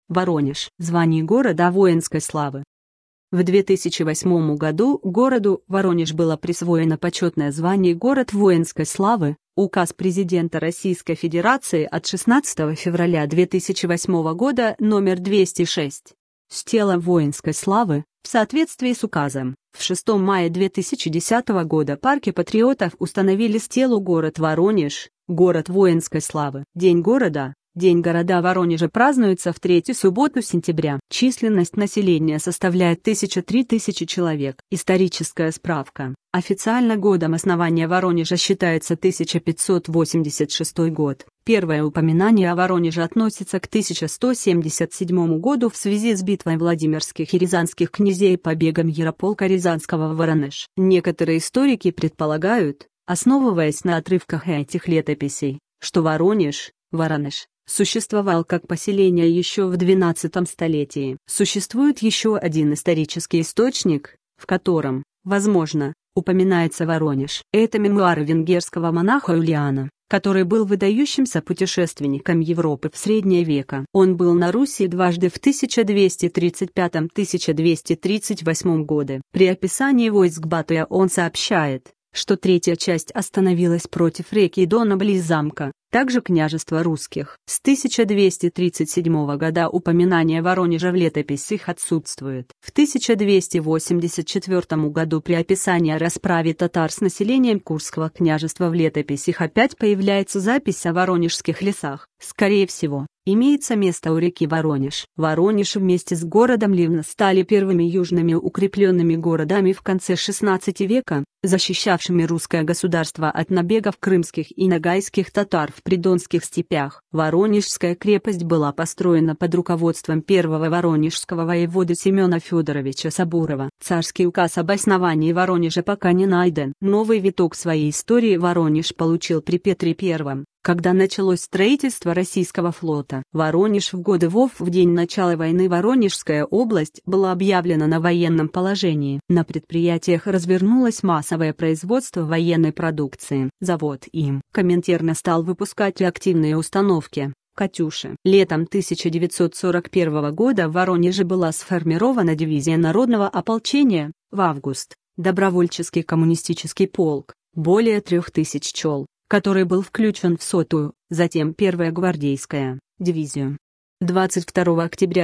Воронеж. Звание города воинской славы. В 2008 году городу Воронеж было присвоено почетное звание «Город воинской славы», указ президента Российской Федерации от 16 февраля 2008 года номер 206. Стела воинской славы, в соответствии с указом, в 6 мая 2010 года парки патриотов установили стелу «Город Воронеж», город воинской славы. День города Воронежа празднуется в третью субботу сентября. Численность населения составляет 1003 тысячи человек. Историческая справка. Официально годом основания Воронежа считается 1586 год. Первое упоминание о Воронеже относится к 1177 году в связи с битвой Владимирских и Рязанских князей и побегом Ярополка Рязанского в Воронеж. Некоторые историки предполагают, основываясь на отрывках этих летописей, что Воронеж существовал как поселение еще в XII столетии. Существует еще один исторический источник, в котором, возможно, упоминается Воронеж. Это мемуары венгерского монаха Юлиана, который был выдающимся путешественником Европы в средние века. Он был на Руси дважды в 1235-1238 годы. При описании войск Батыя он сообщает, что третья часть остановилась против реки Дона близ замка, также княжества русских. С 1237 года упоминание Воронежа в летописях отсутствует. В 1284 году при описании о расправе татар с населением Курского княжества в летописях опять появляется запись о воронежских лесах. Скорее всего, имеется место у реки Воронеж. Воронеж вместе с городом Ливно стали первыми южными укрепленными городами в конце XVI века, защищавшими русское государство от набегов крымских и ногайских татар в придонских степях. Воронежская крепость была построена под руководством первого воронежского воеводы Семена Федоровича Сабурова. Царский указ об основании Воронежа пока не найден. Новый виток своей истории Воронеж получил при Петре I, когда началось строительство российского флота. Воронеж в годы ВОВ. В день начала войны Воронежская область была объявлена на военном положении. На предприятиях развернулось массовое производство военной продукции. Завод им Коминтерна стал выпускать реактивные установки «Катюши». Летом 1941 года в Воронеже была сформирована дивизия народного ополчения, в август – добровольческий коммунистический полк, более 3000 чел, который был включен в 100-ю, затем 1-я гвардейская дивизию. 22 октября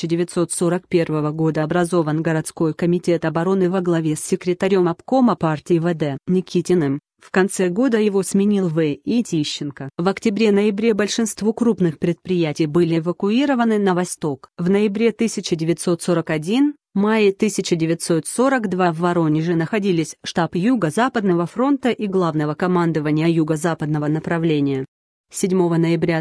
1941 года образован городской комитет обороны во главе с секретарем обкома партии ВД Никитиным. В конце года его сменил В.И. Тищенко. В октябре-ноябре большинство крупных предприятий были эвакуированы на восток. В ноябре 1941, мае 1942 в Воронеже находились штаб Юго-Западного фронта и Главного командования Юго-Западного направления. 7 ноября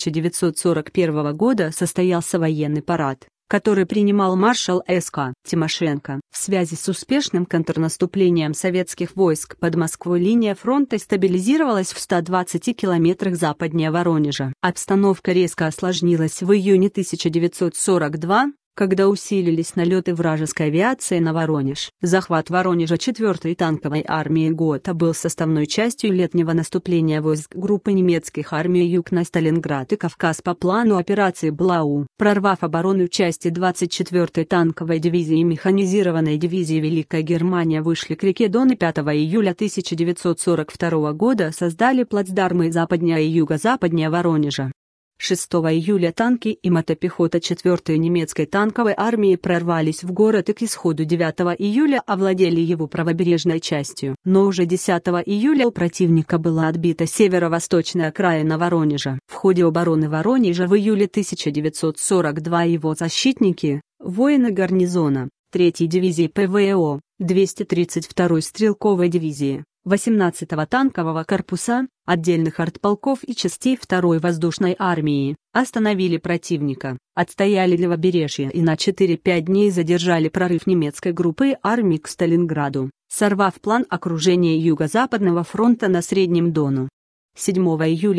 1941 года состоялся военный парад, который принимал маршал С.К. Тимошенко. В связи с успешным контрнаступлением советских войск под Москвой линия фронта стабилизировалась в 120 километрах западнее Воронежа. Обстановка резко осложнилась в июне 1942, когда усилились налеты вражеской авиации на Воронеж. Захват Воронежа 4-й танковой армии ГОТА был составной частью летнего наступления войск группы немецких армий Юг на Сталинград и Кавказ по плану операции Блау. Прорвав оборону части 24-й танковой дивизии и механизированной дивизии Великая Германия вышли к реке Дон и 5 июля 1942 года создали плацдармы западнее и юго-западнее Воронежа. 6 июля танки и мотопехота 4-й немецкой танковой армии прорвались в город и к исходу 9 июля овладели его правобережной частью. Но уже 10 июля у противника была отбита северо-восточная окраина Воронежа. В ходе обороны Воронежа в июле 1942 его защитники, воины гарнизона, 3-й дивизии ПВО, 232-й стрелковой дивизии, 18-го танкового корпуса, отдельных артполков и частей 2-й воздушной армии, остановили противника, отстояли левобережье и на 4-5 дней задержали прорыв немецкой группы армий к Сталинграду, сорвав план окружения Юго-Западного фронта на Среднем Дону. 7 июля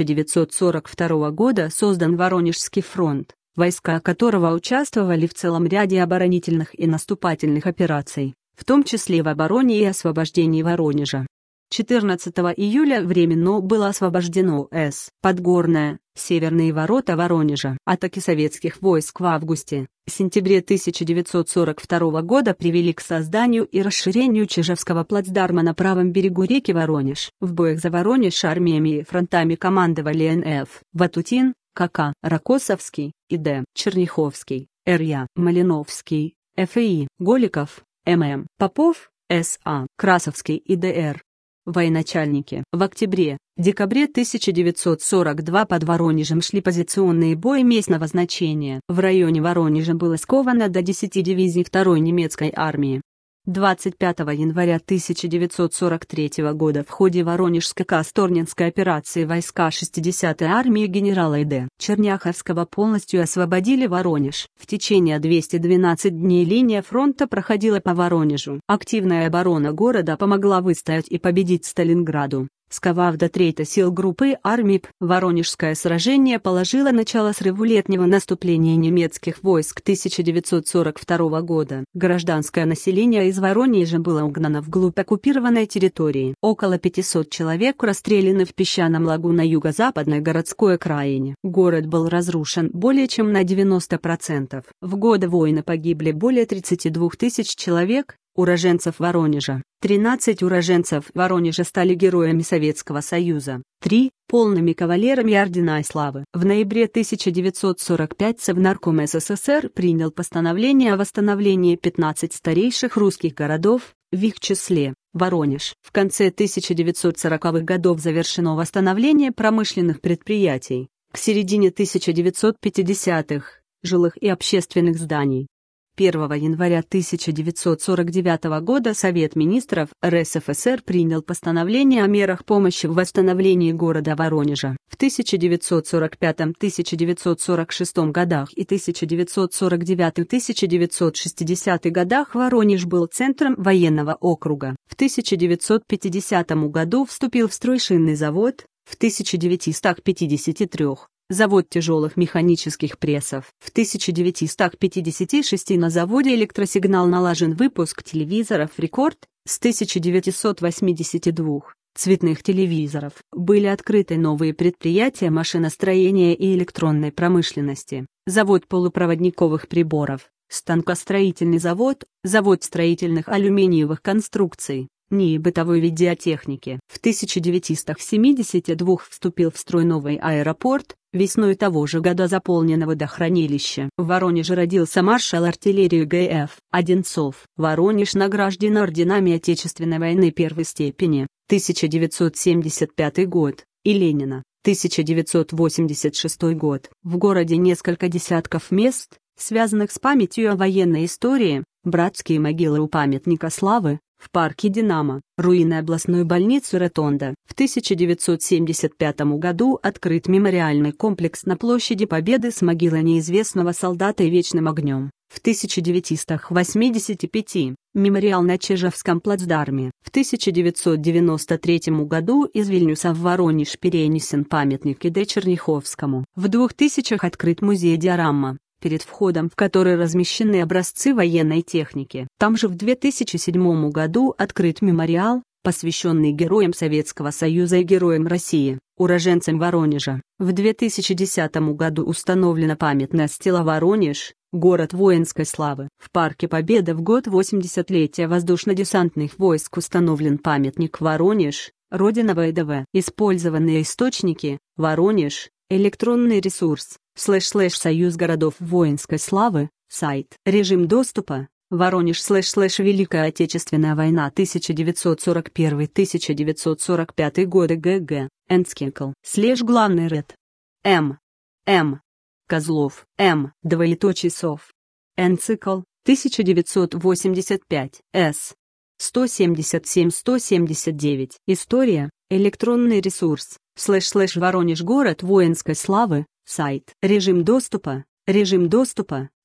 1942 года создан Воронежский фронт, войска которого участвовали в целом ряде оборонительных и наступательных операций, в том числе в обороне и освобождении Воронежа. 14 июля временно было освобождено С. Подгорное, северные ворота Воронежа. Атаки советских войск в августе-сентябре 1942 года привели к созданию и расширению Чижевского плацдарма на правом берегу реки Воронеж. В боях за Воронеж армиями и фронтами командовали Н.Ф. Ватутин, К.К. Рокоссовский, И.Д. Черняховский, Р.Я. Малиновский, Ф.И. Голиков, М.М. Попов, С.А. Красовский и Д.Р. Военачальники. В октябре-декабре 1942 под Воронежем шли позиционные бои местного значения. В районе Воронежа было сковано до 10 дивизий 2-й немецкой армии. 25 января 1943 года в ходе Воронежско-Касторнинской операции войска 60-й армии генерала И.Д. Черняховского полностью освободили Воронеж. В течение 212 дней линия фронта проходила по Воронежу. Активная оборона города помогла выстоять и победить Сталинграду. Сковав до трети сил группы армий, Воронежское сражение положило начало срыву летнего наступления немецких войск 1942 года. Гражданское население из Воронежа было угнано вглубь оккупированной территории. Около 500 человек расстреляны в песчаном лагу на юго-западной городской окраине. Город был разрушен более чем на 90%. В годы войны погибли более 32 тысяч человек, уроженцев Воронежа. 13 уроженцев Воронежа стали героями Советского Союза. 3 – полными кавалерами Ордена Славы. В ноябре 1945 Совнарком СССР принял постановление о восстановлении 15 старейших русских городов, в их числе Воронеж. В конце 1940-х годов завершено восстановление промышленных предприятий. К середине 1950-х – жилых и общественных зданий. 1 января 1949 года Совет министров РСФСР принял постановление о мерах помощи в восстановлении города Воронежа. В 1945-1946 годах и 1949-1960 годах Воронеж был центром военного округа. В 1950 году вступил в строй шинный завод, в 1953 завод тяжелых механических прессов. В 1956 на заводе «Электросигнал» налажен выпуск телевизоров «Рекорд», с 1982 цветных телевизоров. Были открыты новые предприятия машиностроения и электронной промышленности, завод полупроводниковых приборов, станкостроительный завод, завод строительных алюминиевых конструкций, НИИ бытовой видеотехники. В 1972 вступил в строй новый аэропорт, весной того же года заполнено водохранилище. В Воронеже родился маршал артиллерии Г.Ф. Одинцов. Воронеж награжден орденами Отечественной войны первой степени, 1975 год, и Ленина, 1986 год. В городе несколько десятков мест, связанных с памятью о военной истории, братские могилы у памятника славы, в парке «Динамо», руины областной больницы Ротонда. В 1975 году открыт мемориальный комплекс на площади Победы с могилой неизвестного солдата и вечным огнем. В 1985 мемориал на Чижевском плацдарме. В 1993 году из Вильнюса в Воронеж перенесен памятник И.Д. Черняховскому. В 2000 открыт музей диорама, перед входом в который размещены образцы военной техники. Там же в 2007 году открыт мемориал, посвященный героям Советского Союза и героям России, уроженцам Воронежа. В 2010 году установлена памятная стела «Воронеж, город воинской славы». В Парке Победы в год 80-летия воздушно-десантных войск установлен памятник «Воронеж, родина ВДВ». Использованные источники: Воронеж, электронный ресурс, // Союз городов воинской славы, сайт. Режим доступа: Воронеж / Великая Отечественная война 1941-1945 годы ГГ, Энскинкл. /главный ред. М. Козлов, М. Сов. Энцикл, 1985, С. 177-179. История, электронный ресурс, // Воронеж город воинской славы, сайт. Режим доступа: